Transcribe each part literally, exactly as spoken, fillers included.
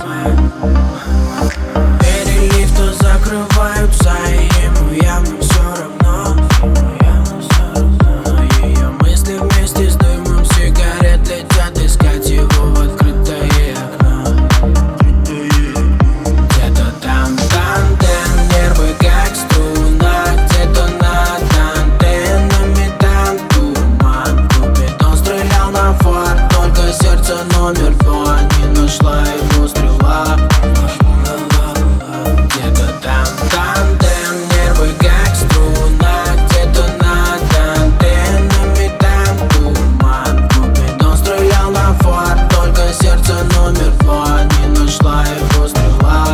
Двери лифта закрываются, и ему явно все равно. Но ее мысли вместе с дымом сигарет летят искать его в открытое окно. Где-то там, там, там нервы как струна, где-то над антеннами там туман. Купидон стрелял на фар, только сердце номер два не нашла его стрела. Где-то там, там, там нервы как струна, где-то над антеннами там туман. Купидон стрелял на фар, только сердце номер два не нашла его стрела.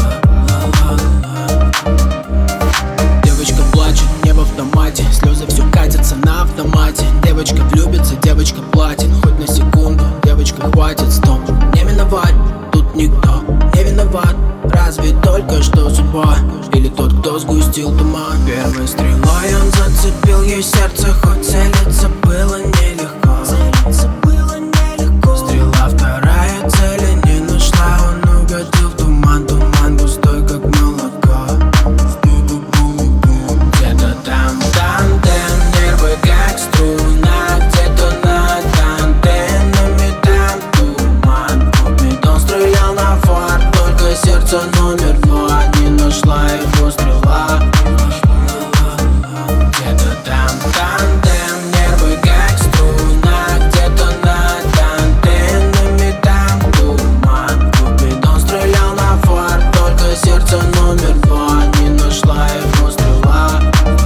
Девочка плачет, не в автомате, слезы все катятся на автомате. Девочка влюбится, девочка платит, хоть на секунду, девочка хватит, стоп. Не миновать, тут никто не виноват. Разве только что судьба или тот, кто сгустил туман? Первой стрелой он зацепил ей сердце, хоть целиться было нелегко. Стрела вторая цели не нашла, он угодил в туман. Туман густой, как молоко. Где-то там, там, там нервы как струна, где-то над антеннами там туман. Купидон стрелял на фар, только сердце номер два не нашла его стрела. Где-то там, там, там нервы как струна, где-то над антеннами там туман. Купидон стрелял на фар, только сердце номер два не нашла его стрела.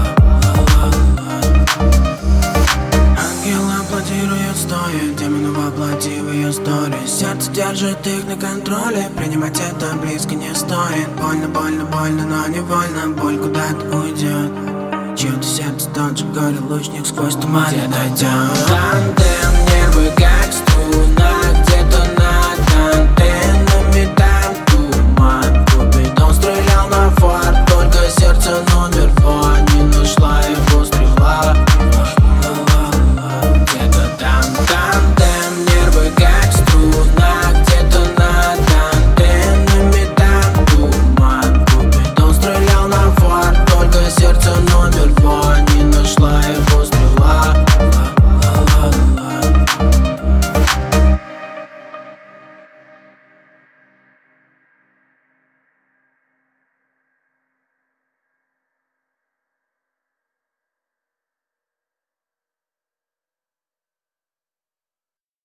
Ангел аплодирует стоя, демоны воплоти в ее истории. Сердце держит их на контроле, принимать это близко не стоит. Больно, больно, больно, но невольно, боль куда-то уйдет. Чье-то сердце тот же горе лучник сквозь туман. Где-то там, там нервы как струна.